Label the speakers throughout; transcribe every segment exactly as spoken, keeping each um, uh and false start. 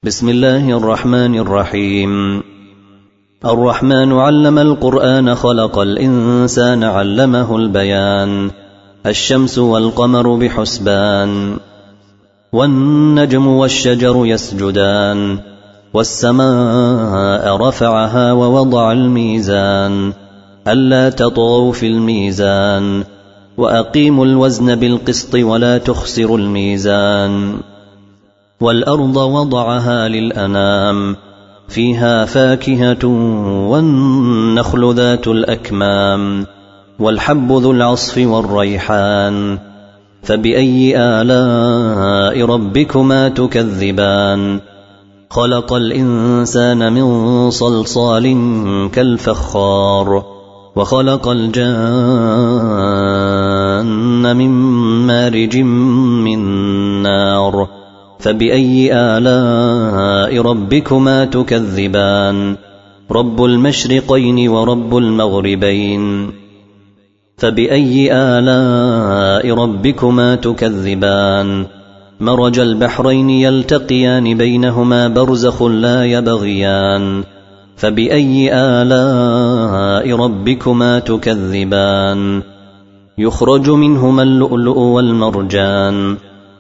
Speaker 1: بسم الله الرحمن الرحيم. الرحمن علم القرآن خلق الإنسان علمه البيان. الشمس والقمر بحسبان، والنجم والشجر يسجدان، والسماء رفعها ووضع الميزان ألا تطغوا في الميزان وأقيموا الوزن بالقسط ولا تخسروا الميزان. والأرض وضعها للأنام، فيها فاكهة والنخل ذات الأكمام والحب ذو العصف والريحان. فبأي آلاء ربكما تكذبان؟ خلق الإنسان من صلصال كالفخار، وخلق الجان من مارج من نار. فبأي آلاء ربكما تكذبان؟ رب المشرقين ورب المغربين. فبأي آلاء ربكما تكذبان؟ مرج البحرين يلتقيان بينهما برزخ لا يبغيان. فبأي آلاء ربكما تكذبان؟ يخرج منهما اللؤلؤ والمرجان.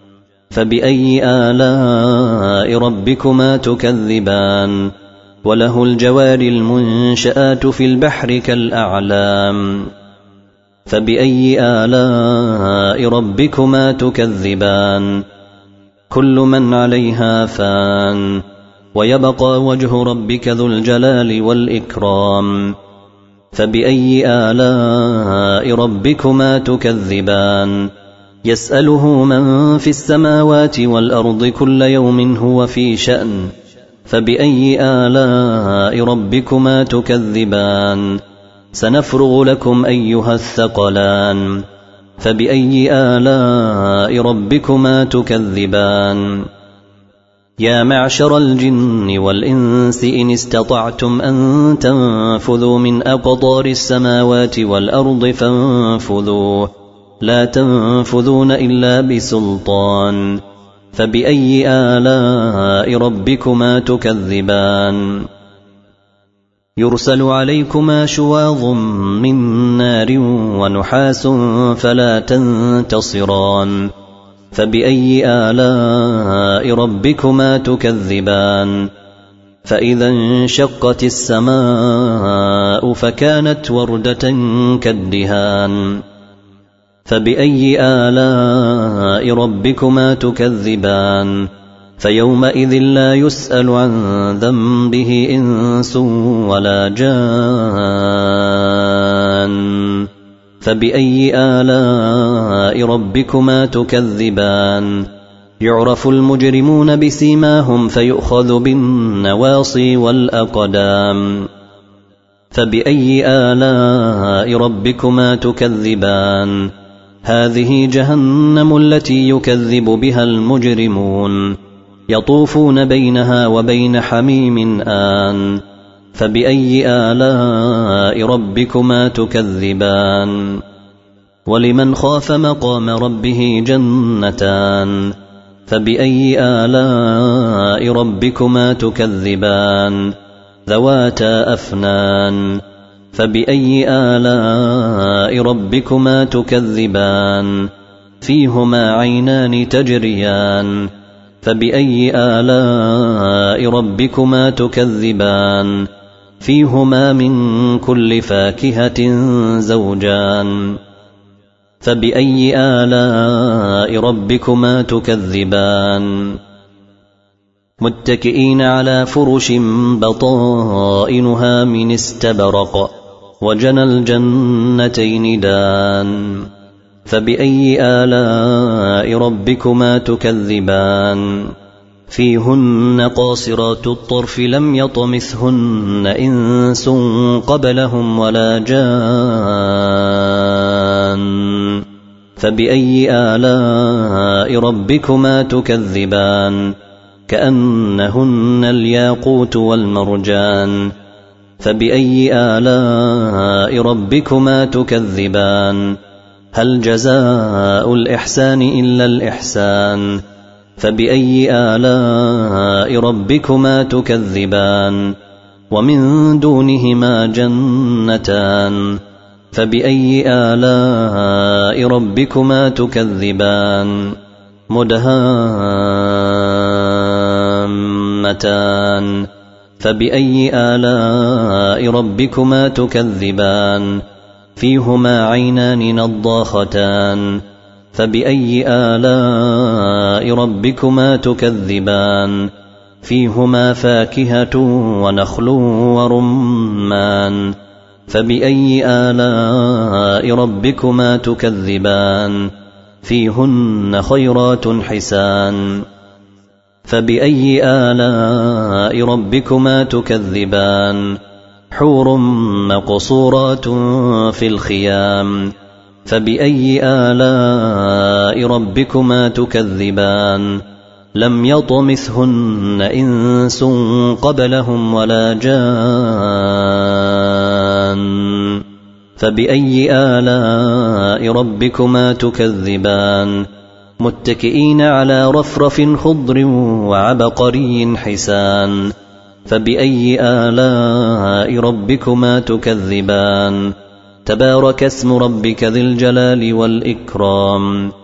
Speaker 1: فبأي آلاء ربكما تكذبان؟ وله الجوار المنشآت في البحر كالأعلام. فبأي آلاء ربكما تكذبان؟ كل من عليها فان، ويبقى وجه ربك ذو الجلال والإكرام. فبأي آلاء ربكما تكذبان؟ يسأله من في السماوات والأرض كل يوم هو في شأن. فبأي آلاء ربكما تكذبان؟ سنفرغ لكم أيها الثقلان. فبأي آلاء ربكما تكذبان؟ يا معشر الجن والإنس إن استطعتم أن تنفذوا من أقطار السماوات والأرض فانفذوا، لا تنفذون إلا بسلطان. فبأي آلاء ربكما تكذبان؟ يرسل عليكما شواظ من نار ونحاس فلا تنتصران. فبأي آلاء ربكما تكذبان؟ فإذا انشقت السماء فكانت وردة كالدهان. فبأي آلاء ربكما تكذبان؟ فيومئذ لا يسأل عن ذنبه إنس ولا جان. فبأي آلاء ربكما تكذبان؟ يعرف المجرمون بسيماهم فيؤخذ بالنواصي والأقدام. فبأي آلاء ربكما تكذبان؟ هذه جهنم التي يكذب بها المجرمون، يطوفون بينها وبين حميم آن. فبأي آلاء ربكما تكذبان؟ ولمن خاف مقام ربه جنتان. فبأي آلاء ربكما تكذبان؟ ذواتا أفنان. فبأي آلاء ربكما تكذبان؟ فيهما عينان تجريان. فبأي آلاء ربكما تكذبان؟ فيهما من كل فاكهة زوجان. فبأي آلاء ربكما تكذبان؟ متكئين على فرش بطائنها من استبرق، وجنى الجنتين دان. فبأي آلاء ربكما تكذبان؟ فيهن قاصرات الطرف لم يطمثهن إنس قبلهم ولا جان. فبأي آلاء ربكما تكذبان؟ كأنهن الياقوت والمرجان. فبأي آلاء ربكما تكذبان؟ هل جزاء الإحسان إلا الإحسان؟ فبأي آلاء ربكما تكذبان ومن دونهما جنتان فبأي آلاء ربكما تكذبان مدهامتان فبأي آلاء ربكما تكذبان فيهما عينان نضاختان فبأي آلاء ربكما تكذبان فيهما فاكهة ونخل ورمان فبأي آلاء ربكما تكذبان فيهن خيرات حسان فبأي آلاء ربكما تكذبان حور مقصورات في الخيام فبأي آلاء ربكما تكذبان لم يطمثهن إنس قبلهم ولا جان فبأي آلاء ربكما تكذبان متكئين على رفرف خضر وعبقري حسان فبأي آلاء ربكما تكذبان تبارك اسم ربك ذي الجلال والإكرام